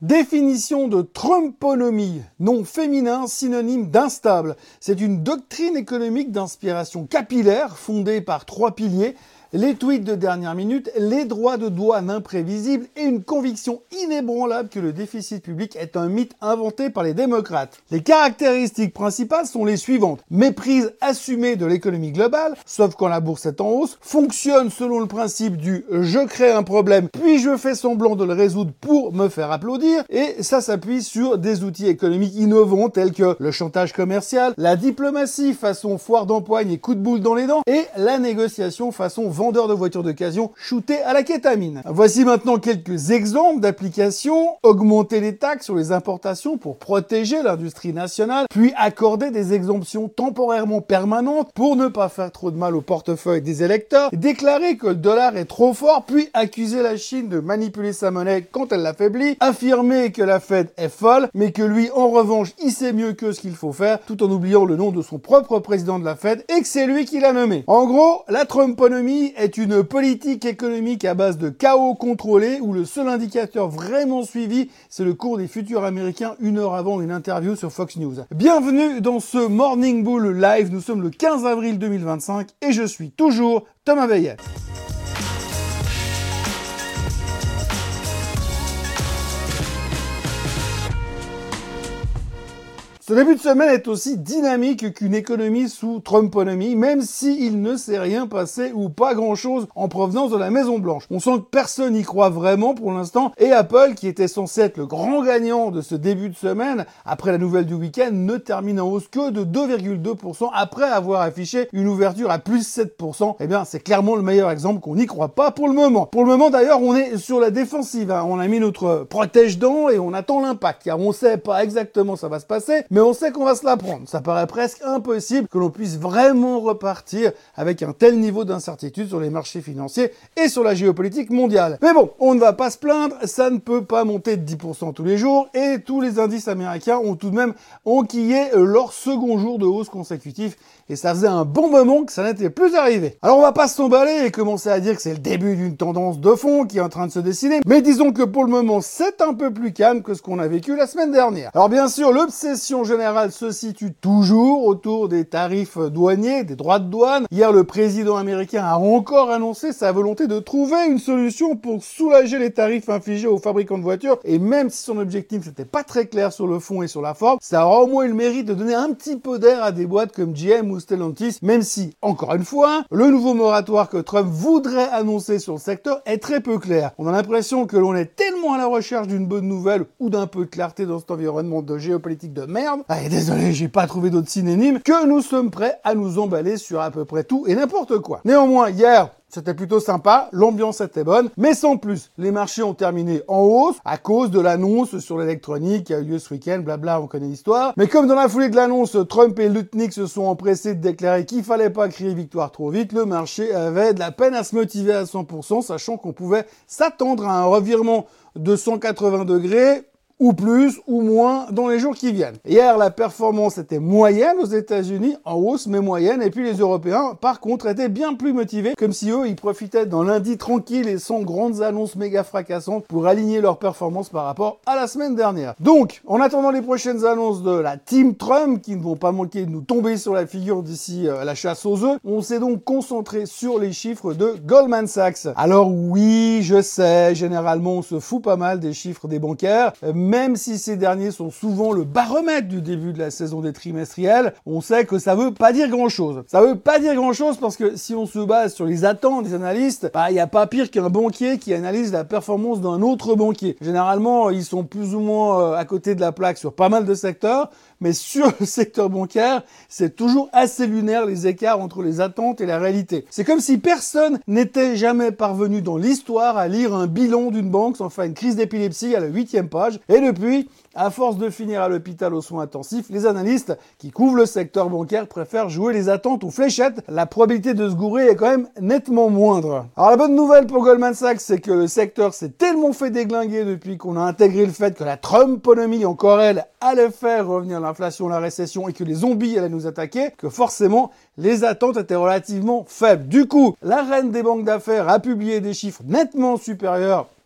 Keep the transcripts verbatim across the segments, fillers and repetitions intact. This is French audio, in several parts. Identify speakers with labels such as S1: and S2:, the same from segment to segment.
S1: Définition de Trumponomie, nom féminin synonyme d'instable. C'est une doctrine économique d'inspiration capillaire fondée par trois piliers: les tweets de dernière minute, les droits de douane imprévisibles et une conviction inébranlable que le déficit public est un mythe inventé par les démocrates. Les caractéristiques principales sont les suivantes: méprise assumée de l'économie globale, sauf quand la bourse est en hausse, fonctionne selon le principe du « je crée un problème, puis je fais semblant de le résoudre pour me faire applaudir », et ça s'appuie sur des outils économiques innovants tels que le chantage commercial, la diplomatie façon foire d'empoigne et coup de boule dans les dents, et la négociation façon vendeur de voitures d'occasion shooté à la kétamine. Voici maintenant quelques exemples d'applications: augmenter les taxes sur les importations pour protéger l'industrie nationale, puis accorder des exemptions temporairement permanentes pour ne pas faire trop de mal au portefeuille des électeurs, déclarer que le dollar est trop fort, puis accuser la Chine de manipuler sa monnaie quand elle l'affaiblit, affirmer que la Fed est folle, mais que lui, en revanche, il sait mieux que ce qu'il faut faire, tout en oubliant le nom de son propre président de la Fed et que c'est lui qui l'a nommé. En gros, la Trumponomie est une politique économique à base de chaos contrôlé où le seul indicateur vraiment suivi, c'est le cours des futurs américains une heure avant une interview sur Fox News. Bienvenue dans ce Morning Bull Live, nous sommes le quinze avril deux mille vingt-cinq et je suis toujours Thomas Veillet. Ce début de semaine est aussi dynamique qu'une économie sous Trumponomie, même s'il ne s'est rien passé ou pas grand-chose en provenance de la Maison-Blanche. On sent que personne n'y croit vraiment pour l'instant, et Apple, qui était censé être le grand gagnant de ce début de semaine, après la nouvelle du week-end, ne termine en hausse que de deux virgule deux pour cent après avoir affiché une ouverture à plus sept pour cent. Eh bien, c'est clairement le meilleur exemple qu'on n'y croit pas pour le moment. Pour le moment, d'ailleurs, on est sur la défensive, hein. On a mis notre protège-dents et on attend l'impact, car on sait pas exactement ça va se passer, mais on sait qu'on va se la prendre. Ça paraît presque impossible que l'on puisse vraiment repartir avec un tel niveau d'incertitude sur les marchés financiers et sur la géopolitique mondiale. Mais bon, on ne va pas se plaindre, ça ne peut pas monter de dix pour cent tous les jours et tous les indices américains ont tout de même enquillé leur second jour de hausse consécutif et ça faisait un bon moment que ça n'était plus arrivé. Alors on va pas s'emballer et commencer à dire que c'est le début d'une tendance de fond qui est en train de se dessiner, mais disons que pour le moment c'est un peu plus calme que ce qu'on a vécu la semaine dernière. Alors bien sûr, l'obsession générale se situe toujours autour des tarifs douaniers, des droits de douane. Hier, le président américain a encore annoncé sa volonté de trouver une solution pour soulager les tarifs infligés aux fabricants de voitures, et même si son objectif n'était pas très clair sur le fond et sur la forme, ça aura au moins eu le mérite de donner un petit peu d'air à des boîtes comme G M ou Stellantis, même si, encore une fois, le nouveau moratoire que Trump voudrait annoncer sur le secteur est très peu clair. On a l'impression que l'on est tellement à la recherche d'une bonne nouvelle ou d'un peu de clarté dans cet environnement de géopolitique de merde, ah, et désolé, j'ai pas trouvé d'autres synonymes, que nous sommes prêts à nous emballer sur à peu près tout et n'importe quoi. Néanmoins, hier, c'était plutôt sympa, l'ambiance était bonne, mais sans plus. Les marchés ont terminé en hausse à cause de l'annonce sur l'électronique qui a eu lieu ce week-end, blabla, on connaît l'histoire. Mais comme dans la foulée de l'annonce, Trump et Lutnick se sont empressés de déclarer qu'il fallait pas crier victoire trop vite, le marché avait de la peine à se motiver à cent pour cent, sachant qu'on pouvait s'attendre à un revirement de cent quatre-vingts degrés, ou plus, ou moins, dans les jours qui viennent. Hier, la performance était moyenne aux États-Unis, en hausse, mais moyenne, et puis les Européens, par contre, étaient bien plus motivés, comme si eux, ils profitaient d'un lundi tranquille et sans grandes annonces méga fracassantes pour aligner leur performance par rapport à la semaine dernière. Donc, en attendant les prochaines annonces de la Team Trump, qui ne vont pas manquer de nous tomber sur la figure d'ici euh, la chasse aux œufs, on s'est donc concentré sur les chiffres de Goldman Sachs. Alors oui, je sais, généralement, on se fout pas mal des chiffres des bancaires, euh, même si ces derniers sont souvent le baromètre du début de la saison des trimestriels, on sait que ça veut pas dire grand-chose. Ça veut pas dire grand-chose parce que si on se base sur les attentes des analystes, bah il y a pas pire qu'un banquier qui analyse la performance d'un autre banquier. Généralement, ils sont plus ou moins à côté de la plaque sur pas mal de secteurs, mais sur le secteur bancaire, c'est toujours assez lunaire les écarts entre les attentes et la réalité. C'est comme si personne n'était jamais parvenu dans l'histoire à lire un bilan d'une banque sans faire une crise d'épilepsie à la huitième page, et depuis, à force de finir à l'hôpital aux soins intensifs, les analystes qui couvrent le secteur bancaire préfèrent jouer les attentes aux fléchettes. La probabilité de se gourer est quand même nettement moindre. Alors la bonne nouvelle pour Goldman Sachs, c'est que le secteur s'est tellement fait déglinguer depuis qu'on a intégré le fait que la Trumponomie, encore elle, allait faire revenir l'inflation, la récession et que les zombies allaient nous attaquer, que forcément les attentes étaient relativement faibles. Du coup, la reine des banques d'affaires a publié des chiffres nettement supérieurs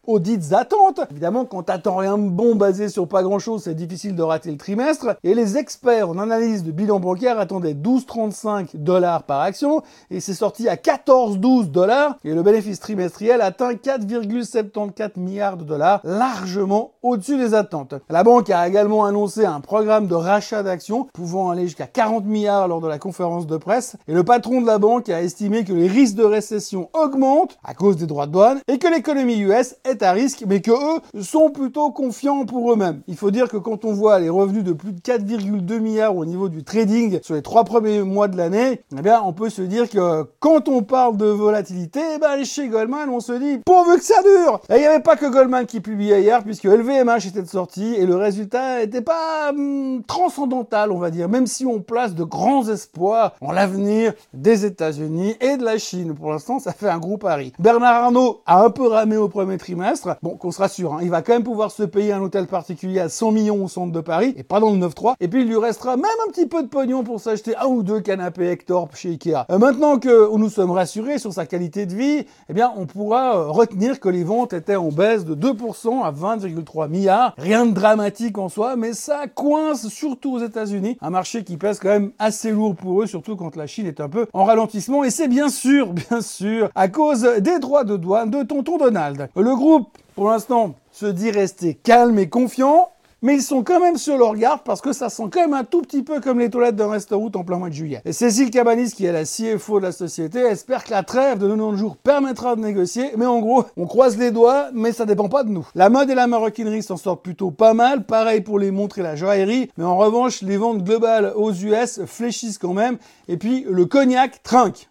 S1: aux dites attentes. Évidemment, quand t'attends rien de bon basé sur pas grand-chose, c'est difficile de rater le trimestre. Et les experts en analyse de bilan bancaire attendaient douze virgule trente-cinq dollars par action et c'est sorti à quatorze virgule douze dollars et le bénéfice trimestriel atteint quatre virgule soixante-quatorze milliards de dollars, largement au-dessus des attentes. La banque a également annoncé un programme de rachat d'actions pouvant aller jusqu'à quarante milliards lors de la conférence de presse et le patron de la banque a estimé que les risques de récession augmentent à cause des droits de douane et que l'économie U S est à risque mais que eux sont plutôt confiants pour eux-mêmes. Il faut dire que quand on voit les revenus de plus de quatre virgule deux milliards au niveau du trading sur les trois premiers mois de l'année, eh bien on peut se dire que quand on parle de volatilité, eh ben chez Goldman on se dit pourvu que ça dure. Et il n'y avait pas que Goldman qui publiait hier puisque L V M H était de sortie et le résultat n'était pas hum, transcendantal on va dire, même si on place de grands espoirs en l'avenir des États-Unis et de la Chine. Pour l'instant ça fait un gros pari. Bernard Arnault a un peu ramé au premier trimestre, bon qu'on se rassure, hein, il va quand même pouvoir se payer un hôtel particulier à cent millions au centre de Paris et pas dans le neuf trois et puis il lui restera même un petit peu de pognon pour s'acheter un ou deux canapés Hector chez Ikea. Euh, maintenant que nous sommes rassurés sur sa qualité de vie, eh bien on pourra euh, retenir que les ventes étaient en baisse de deux pour cent à vingt virgule trois milliards. Rien de dramatique en soi, mais ça coince surtout aux États-Unis, un marché qui pèse quand même assez lourd pour eux, surtout quand la Chine est un peu en ralentissement. Et c'est bien sûr, bien sûr, à cause des droits de douane de tonton Donald. Le groupe, pour l'instant, se dit rester calme et confiant, mais ils sont quand même sur leur garde parce que ça sent quand même un tout petit peu comme les toilettes d'un restaurant en plein mois de juillet. Et Cécile Cabanis, qui est la C F O de la société, espère que la trêve de quatre-vingt-dix jours permettra de négocier, mais en gros, on croise les doigts, mais ça dépend pas de nous. La mode et la maroquinerie s'en sortent plutôt pas mal, pareil pour les montres et la joaillerie, mais en revanche, les ventes globales aux U S fléchissent quand même, et puis le cognac trinque.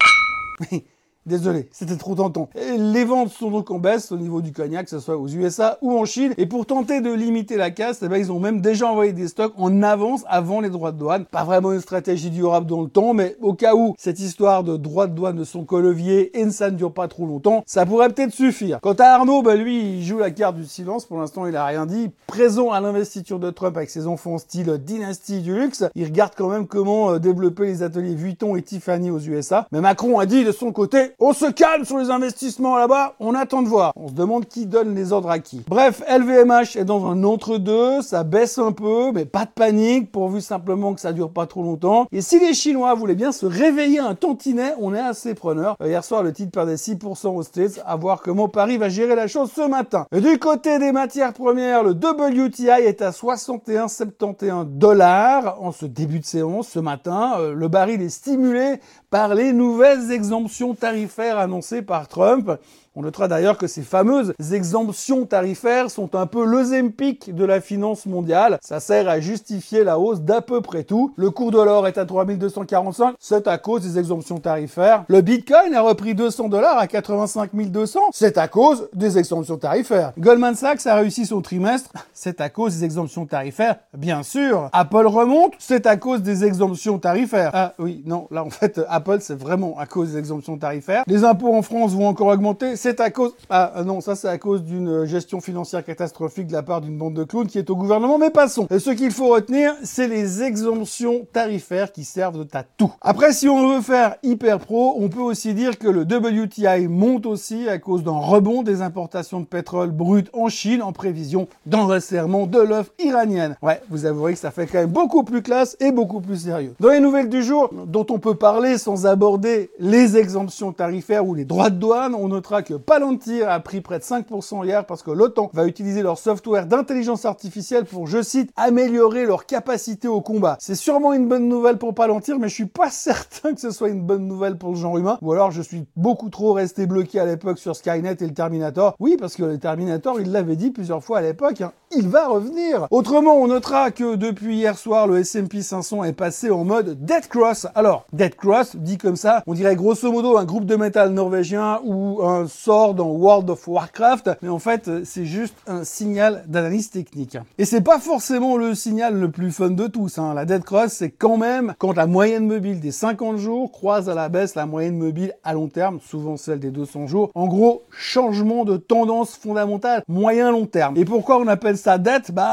S1: Désolé, c'était trop tentant. Et les ventes sont donc en baisse au niveau du cognac, que ce soit aux U S A ou en Chine. Et pour tenter de limiter la casse, eh ben, ils ont même déjà envoyé des stocks en avance avant les droits de douane. Pas vraiment une stratégie durable dans le temps, mais au cas où cette histoire de droits de douane ne sont qu'au levier et ça ne dure pas trop longtemps, ça pourrait peut-être suffire. Quant à Arnaud, ben, lui, il joue la carte du silence. Pour l'instant, il a rien dit. Présent à l'investiture de Trump avec ses enfants style dynastie du luxe, il regarde quand même comment développer les ateliers Vuitton et Tiffany aux U S A. Mais Macron a dit de son côté, on se calme sur les investissements là-bas, on attend de voir. On se demande qui donne les ordres à qui. Bref, L V M H est dans un entre-deux, ça baisse un peu, mais pas de panique, pourvu simplement que ça dure pas trop longtemps. Et si les Chinois voulaient bien se réveiller un tantinet, on est assez preneur. Hier soir, le titre perdait six pour cent aux States, à voir comment Paris va gérer la chose ce matin. Et du côté des matières premières, le W T I est à soixante et un virgule soixante et onze dollars en ce début de séance ce matin. Le baril est stimulé par les nouvelles exemptions tarifaires annoncées par Trump. On notera d'ailleurs que ces fameuses exemptions tarifaires sont un peu l'Ozempic de la finance mondiale. Ça sert à justifier la hausse d'à peu près tout. Le cours de l'or est à trois mille deux cent quarante-cinq, c'est à cause des exemptions tarifaires. Le Bitcoin a repris deux cents dollars à quatre-vingt-cinq mille deux cents, c'est à cause des exemptions tarifaires. Goldman Sachs a réussi son trimestre, c'est à cause des exemptions tarifaires, bien sûr. Apple remonte, c'est à cause des exemptions tarifaires. Ah oui, non, là en fait, Apple c'est vraiment à cause des exemptions tarifaires. Les impôts en France vont encore augmenter, c'est à cause... Ah non, ça c'est à cause d'une gestion financière catastrophique de la part d'une bande de clowns qui est au gouvernement, mais passons. Et ce qu'il faut retenir, c'est les exemptions tarifaires qui servent à tout. Après, si on veut faire hyper pro, on peut aussi dire que le W T I monte aussi à cause d'un rebond des importations de pétrole brut en Chine en prévision d'un resserrement de l'offre iranienne. Ouais, vous avouerez que ça fait quand même beaucoup plus classe et beaucoup plus sérieux. Dans les nouvelles du jour, dont on peut parler sans aborder les exemptions tarifaires ou les droits de douane, on notera que Palantir a pris près de cinq pour cent hier parce que l'OTAN va utiliser leur software d'intelligence artificielle pour, je cite, améliorer leur capacité au combat. C'est sûrement une bonne nouvelle pour Palantir, mais je suis pas certain que ce soit une bonne nouvelle pour le genre humain. Ou alors je suis beaucoup trop resté bloqué à l'époque sur Skynet et le Terminator. Oui, parce que le Terminator, il l'avait dit plusieurs fois à l'époque, hein, il va revenir. Autrement, on notera que depuis hier soir, le S and P cinq cents est passé en mode Dead Cross. Alors, Dead Cross, dit comme ça, on dirait grosso modo un groupe de métal norvégien ou un sort dans World of Warcraft, mais en fait, c'est juste un signal d'analyse technique. Et c'est pas forcément le signal le plus fun de tous, hein. La Dead Cross, c'est quand même quand la moyenne mobile des cinquante jours croise à la baisse la moyenne mobile à long terme, souvent celle des deux cents jours. En gros, changement de tendance fondamentale moyen-long terme. Et pourquoi on appelle ça dette? Bah,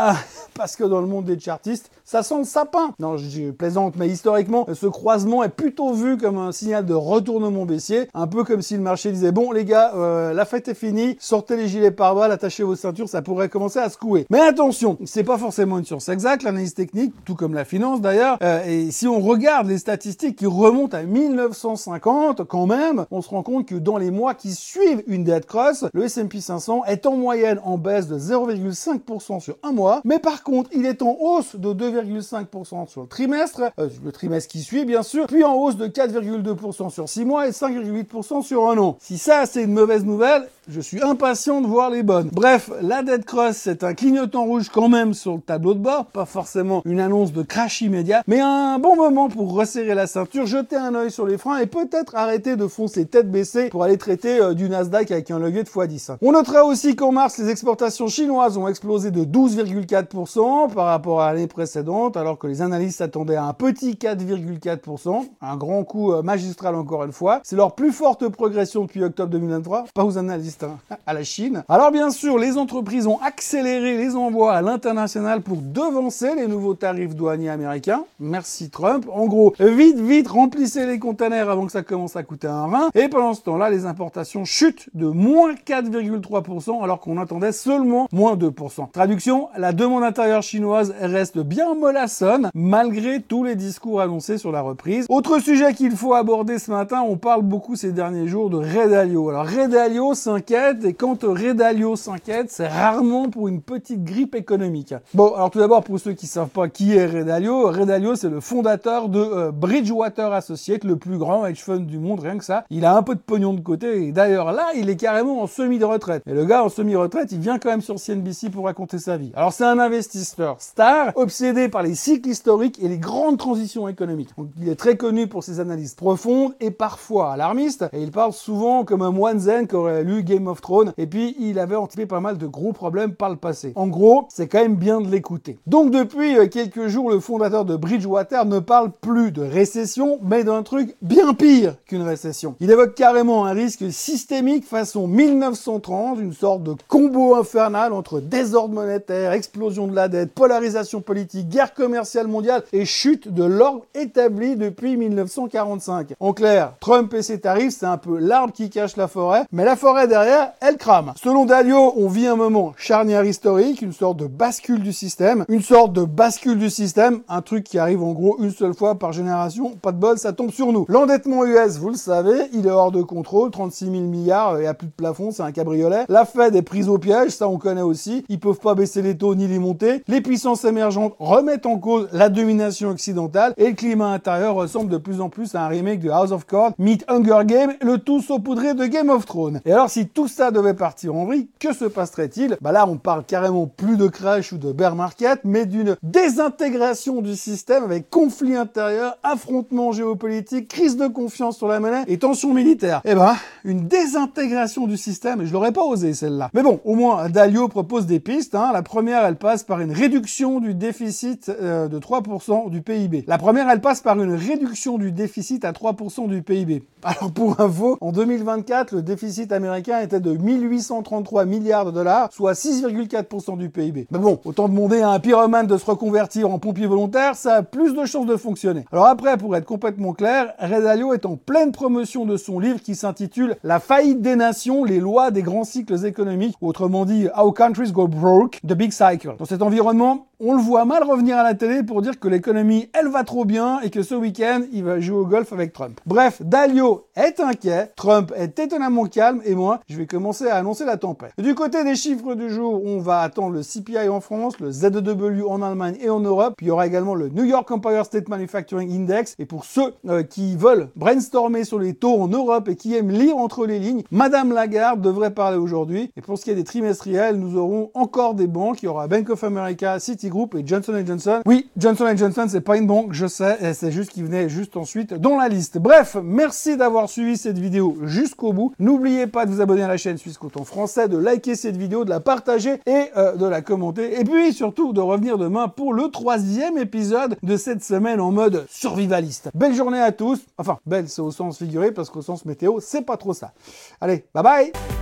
S1: parce que dans le monde des chartistes, ça sent le sapin. Non, je plaisante, mais historiquement, ce croisement est plutôt vu comme un signal de retournement baissier, un peu comme si le marché disait, bon les gars, euh, la fête est finie, sortez les gilets pare-balles, attachez vos ceintures, ça pourrait commencer à secouer. Mais attention, c'est pas forcément une science exacte, l'analyse technique, tout comme la finance d'ailleurs, euh, et si on regarde les statistiques qui remontent à mille neuf cent cinquante, quand même, on se rend compte que dans les mois qui suivent une dead cross, le S and P cinq cents est en moyenne en baisse de zéro virgule cinq pour cent sur un mois, mais par contre, il est en hausse de deux virgule cinq pour cent sur le trimestre, euh, le trimestre qui suit bien sûr, puis en hausse de quatre virgule deux pour cent sur six mois et cinq virgule huit pour cent sur un an. Si ça, c'est une mauvaise nouvelle, je suis impatient de voir les bonnes. Bref, la dead cross, c'est un clignotant rouge quand même sur le tableau de bord, pas forcément une annonce de crash immédiat, mais un bon moment pour resserrer la ceinture, jeter un œil sur les freins et peut-être arrêter de foncer tête baissée pour aller traiter euh, du Nasdaq avec un levier de fois dix. On notera aussi qu'en mars, les exportations chinoises ont explosé de douze virgule quatre pour cent par rapport à l'année précédente, alors que les analystes s'attendaient à un petit quatre virgule quatre pour cent, un grand coup euh, magistral encore une fois. C'est leur plus forte progression depuis octobre deux mille vingt-trois, pas aux analystes, hein, à la Chine. Alors bien sûr, les entreprises ont accéléré les envois à l'international pour devancer les nouveaux tarifs douaniers américains. Merci Trump. En gros, vite, vite, remplissez les containers avant que ça commence à coûter un rein. Et pendant ce temps-là, les importations chutent de moins quatre virgule trois pour cent alors qu'on attendait seulement moins deux pour cent. Traduction, la demande intérieure chinoise reste bien mollassonne malgré tous les discours annoncés sur la reprise. Autre sujet qu'il faut aborder ce matin, on parle beaucoup ces derniers jours de Ray Dalio. Alors Ray Dalio s'inquiète et quand Ray Dalio s'inquiète, c'est rarement pour une petite grippe économique. Bon, alors tout d'abord pour ceux qui savent pas qui est Ray Dalio, Ray Dalio c'est le fondateur de euh, Bridgewater Associates, le plus grand hedge fund du monde, rien que ça. Il a un peu de pognon de côté et d'ailleurs là, il est carrément en semi-retraite. Et le gars en semi-retraite, il vient quand même sur C N B C pour raconter sa vie. Alors c'est un investisseur star, obsédé par les cycles historiques et les grandes transitions économiques. Donc, il est très connu pour ses analyses profondes et parfois alarmistes, et il parle souvent comme un moine zen qui aurait lu Game of Thrones, et puis il avait anticipé pas mal de gros problèmes par le passé. En gros, c'est quand même bien de l'écouter. Donc depuis quelques jours, le fondateur de Bridgewater ne parle plus de récession, mais d'un truc bien pire qu'une récession. Il évoque carrément un risque systémique façon mille neuf cent trente, une sorte de combo infernal entre désordre monétaire, explosion de la dette, polarisation politique, guerre commerciale mondiale et chute de l'ordre établi depuis mille neuf cent quarante-cinq. En clair, Trump et ses tarifs, c'est un peu l'arbre qui cache la forêt, mais la forêt derrière, elle crame. Selon Dalio, on vit un moment charnière historique, une sorte de bascule du système, une sorte de bascule du système, un truc qui arrive en gros une seule fois par génération, pas de bol, ça tombe sur nous. L'endettement U S, vous le savez, il est hors de contrôle, trente-six mille milliards, il n'y a plus de plafond, c'est un cabriolet. La Fed est prise au piège, ça on connaît aussi, ils peuvent pas baisser les taux ni les monter. Les puissances émergentes remettent en cause la domination occidentale et le climat intérieur ressemble de plus en plus à un remake de House of Cards, meet Hunger Games, le tout saupoudré de Game of Thrones. Et alors si tout ça devait partir en vrille, que se passerait-il? Bah là on parle carrément plus de crash ou de bear market, mais d'une désintégration du système avec conflit intérieur, affrontement géopolitique, crise de confiance sur la monnaie et tension militaire. Eh ben, une désintégration du système, je l'aurais pas osé celle-là. Mais bon, au moins Dalio propose des pistes, hein. La première, elle passe par une réduction du déficit euh, de trois pour cent du P I B. La première, elle passe par une réduction du déficit à trois pour cent du P I B. Alors pour info, en deux mille vingt-quatre, le déficit américain était de mille huit cent trente-trois milliards de dollars, soit six virgule quatre pour cent du P I B. Mais bon, autant demander à un pyromane de se reconvertir en pompier volontaire, ça a plus de chances de fonctionner. Alors après, pour être complètement clair, Ray Dalio est en pleine promotion de son livre qui s'intitule « La faillite des nations, les lois des grands cycles économiques », autrement dit « How countries go broke, the big cycle ». Dans cet environnement, on le voit mal revenir à la télé pour dire que l'économie, elle va trop bien et que ce week-end, il va jouer au golf avec Trump. Bref, Dalio est inquiet, Trump est étonnamment calme et moi, je vais commencer à annoncer la tempête. Du côté des chiffres du jour, on va attendre le C P I en France, le Z E W en Allemagne et en Europe, puis il y aura également le New York Empire State Manufacturing Index. Et pour ceux euh, qui veulent brainstormer sur les taux en Europe et qui aiment lire entre les lignes, Madame Lagarde devrait parler aujourd'hui. Et pour ce qui est des trimestriels, nous aurons encore des banques. Il y aura Bank of America, Citigroup et Johnson and Johnson. Oui, Johnson and Johnson, c'est pas une banque, je sais, c'est juste qu'il venait juste ensuite dans la liste. Bref, merci d'avoir suivi cette vidéo jusqu'au bout. N'oubliez pas de vous abonner à la chaîne Suisse Coton Français, de liker cette vidéo, de la partager et euh, de la commenter. Et puis surtout de revenir demain pour le troisième épisode de cette semaine en mode survivaliste. Belle journée à tous. Enfin, belle, c'est au sens figuré parce qu'au sens météo, c'est pas trop ça. Allez, bye bye!